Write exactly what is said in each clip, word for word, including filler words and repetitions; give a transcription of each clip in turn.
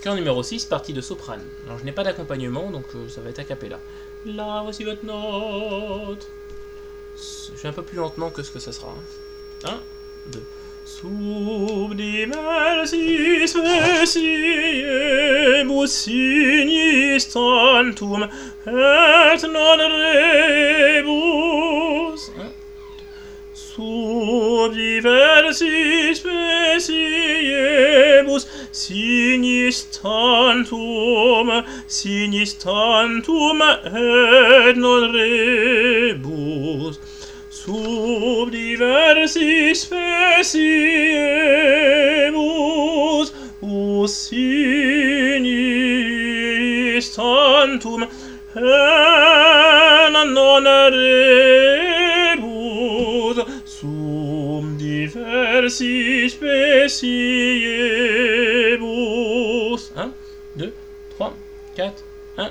Chœur numéro six, partie de soprane. Alors je n'ai pas d'accompagnement, donc euh, ça va être a cappella. Là, voici votre note. Je vais un peu plus lentement que ce que ça sera. un, deux. Sub diversis fesiemus signis tantum et non rebus. Sub diversis fesiemus signis tantum, signis tantum et non rebus. Sub diversis fesiemus us signis tantum et non rebus. Sub diversis fesiemus. un, deux, trois, quatre, un.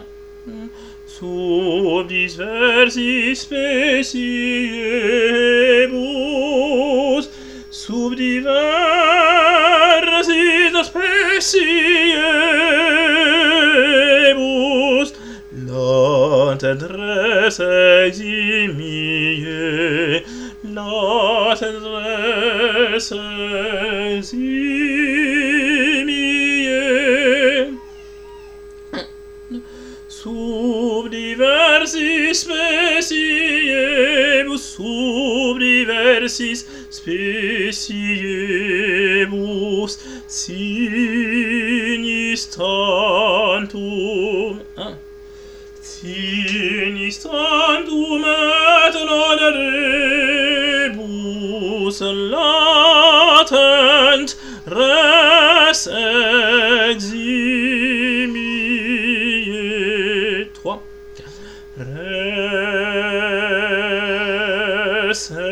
Sub diversis fesiemus, sub diversis fesiemus, la tendresse eximie, la tendresse eximie. Sub diversis fesiemus, sub diversis fesiemus, signis tantum, un. Signis tantum et non rebus, latent res eximie. trois. Res